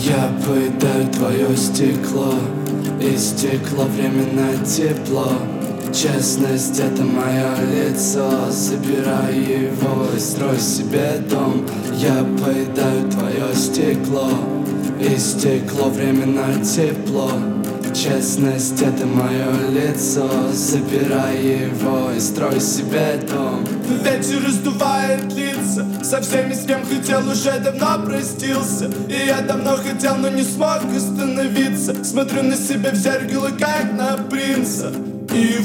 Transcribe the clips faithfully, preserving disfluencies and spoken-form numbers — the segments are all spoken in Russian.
Я поедаю твое стекло, и стекло временно тепло. Честность — это мое лицо. Забирай его и строй себе дом. Я поедаю твое стекло, и стекло временно тепло. Честность — это мое лицо. Забирай его и строй себе дом. Ветер раздувает лица, со всеми, с кем хотел, уже давно простился. И я давно хотел, но не смог остановиться. Смотрю на себя в зеркало, как на принца. И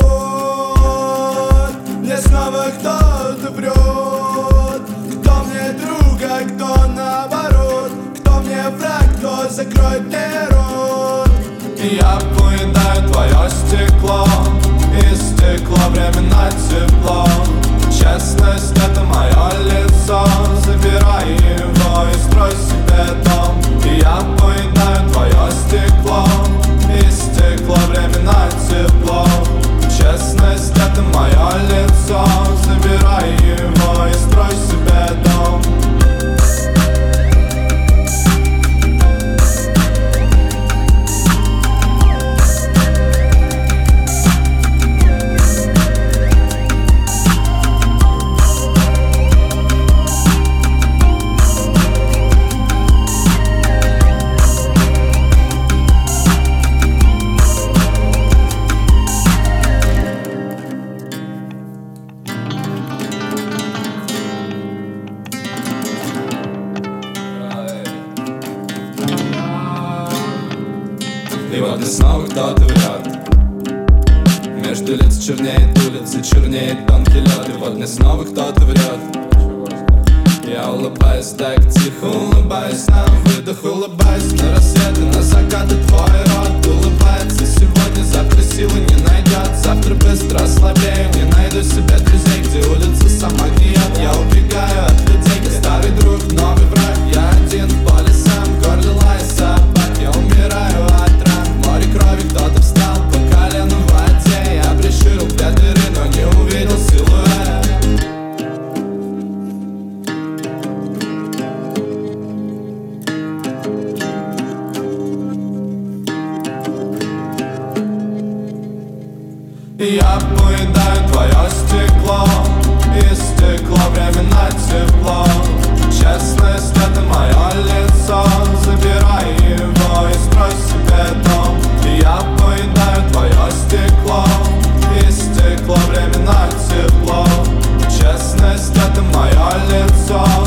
вот мне снова кто-то врет. Кто мне друг, а кто наоборот? Кто мне враг, кто закроет мне рот? И я поедаю твое стекло, и стекло временно тепло. Честность — это мое лицо. Забирай его и строй себе дом. И я поедаю твое стекло, и стекло временно тепло. Честность — это мое лицо. Забирай его и строй себе дом. И вот мне снова кто-то врет. Между лиц чернеет улица, чернеет тонкий лед. И вот мне снова кто-то врет. Я улыбаюсь так тихо, улыбаюсь на выдох, улыбаюсь на рассветы, на закаты. Твой рот улыбается сегодня, завтра силы не найдет. Завтра быстро ослабею, не найду себе друзей, где улица сама гниет. Я убегаю от людей, где старый друг, новый враг. Я один в поле сам, в горле лая собак. Я умираю от ран, в море крови кто-то встал по колено в воде. Я приширил две дыры, но не увидел силуэт. Я поедаю твое стекло, и стекло временно тепло. Честность — это мое лицо. Забирай его и строй себе дом. Я поедаю твое стекло, и стекло временно тепло. Честность — это мое лицо.